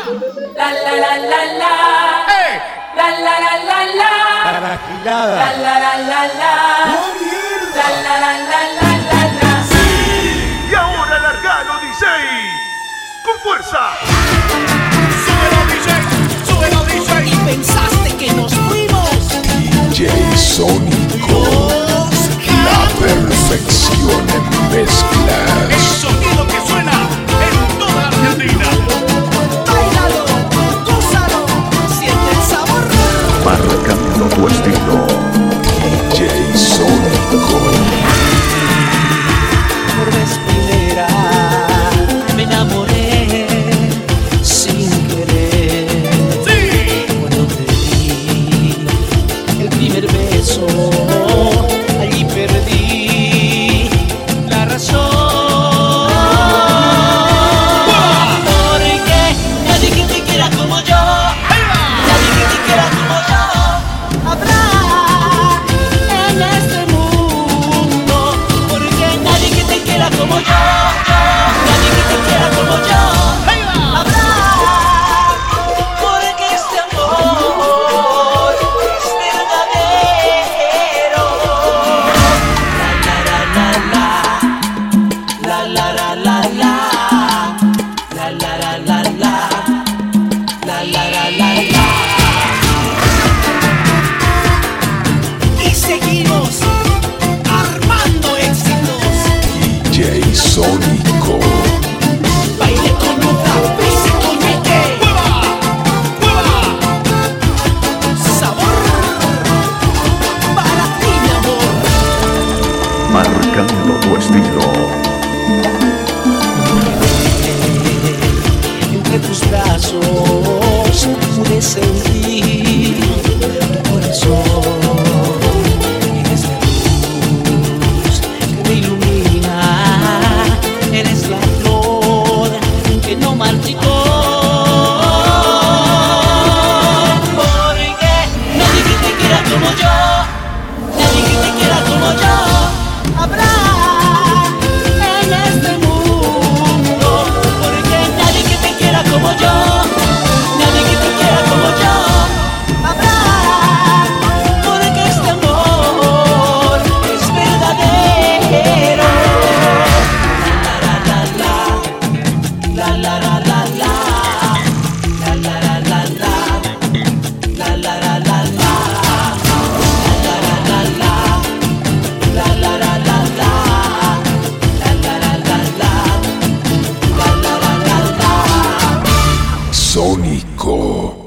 La la la la la. La la la la la. Para la gilada. La la la la la. La la la la la la la. Y ahora largalo, DJ. Con fuerza. Súbelo, DJ. ¿Y pensaste que nos fuimos? DJ Sónico, la perfección en mezclas. El sonido que suena en toda la Argentina. Báilalo, gózalo, siente el sabor. Marcando tu estilo. DJ Sónico. Por vez primera me enamoré sin querer. Sí. Cuando te di el primer beso, allí perdí la razón. Porque nadie que te quiera como yo, nadie que te quiera como yo, habrá en este mundo. Porque nadie que te quiera como yo, nadie que te quiera como yo, habrá. Porque este amor es verdadero. La la la la la, la la la la la, la la la la la. Y seguimos armando éxitos. DJ Sónico. Baile con nota, brisa con ñeque. Sabor para ti, mi amor. Marcando tu estilo. Entre tus brazos pude sentir tu corazón. Eres la luz que me ilumina, eres la flor que no marchitó. Porque nadie que te quiera como yo, nadie que te quiera como yo, habrá en este mundo. Porque nadie que te quiera como yo, nadie que te quiera como yo, habrá. Porque este amor es verdadero. La la la la la, la la la la la, la la la la la, la la la la la, la la la la la, la la la la la, la la la la la. Sónico.